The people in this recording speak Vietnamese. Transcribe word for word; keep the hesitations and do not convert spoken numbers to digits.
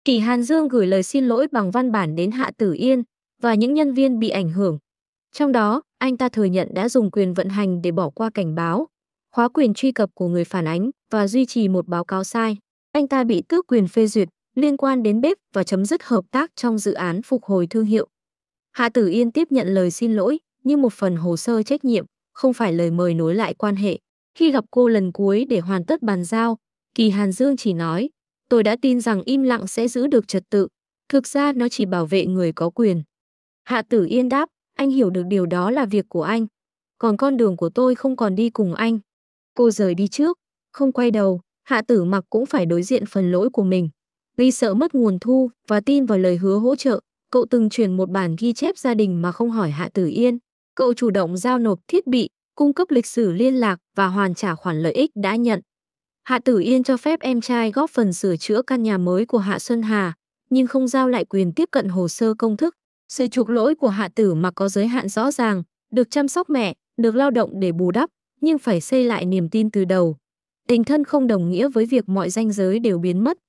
Kỷ Hàn Dương gửi lời xin lỗi bằng văn bản đến Hạ Tử Yên và những nhân viên bị ảnh hưởng. Trong đó, anh ta thừa nhận đã dùng quyền vận hành để bỏ qua cảnh báo, khóa quyền truy cập của người phản ánh và duy trì một báo cáo sai. Anh ta bị tước quyền phê duyệt liên quan đến bếp và chấm dứt hợp tác trong dự án phục hồi thương hiệu. Hạ Tử Yên tiếp nhận lời xin lỗi như một phần hồ sơ trách nhiệm, không phải lời mời nối lại quan hệ. Khi gặp cô lần cuối để hoàn tất bàn giao, Kỷ Hàn Dương chỉ nói, tôi đã tin rằng im lặng sẽ giữ được trật tự. Thực ra nó chỉ bảo vệ người có quyền. Hạ Tử Yên đáp, anh hiểu được điều đó là việc của anh. Còn con đường của tôi không còn đi cùng anh. Cô rời đi trước, không quay đầu. Hạ Tử Mặc cũng phải đối diện phần lỗi của mình. Vì sợ mất nguồn thu và tin vào lời hứa hỗ trợ, cậu từng chuyển một bản ghi chép gia đình mà không hỏi Hạ Tử Yên. Cậu chủ động giao nộp thiết bị, cung cấp lịch sử liên lạc và hoàn trả khoản lợi ích đã nhận. Hạ Tử Yên cho phép em trai góp phần sửa chữa căn nhà mới của Hạ Xuân Hà, nhưng không giao lại quyền tiếp cận hồ sơ công thức. Sự chuộc lỗi của Hạ Tử Mặc có giới hạn rõ ràng, được chăm sóc mẹ, được lao động để bù đắp, nhưng phải xây lại niềm tin từ đầu. Tình thân không đồng nghĩa với việc mọi ranh giới đều biến mất.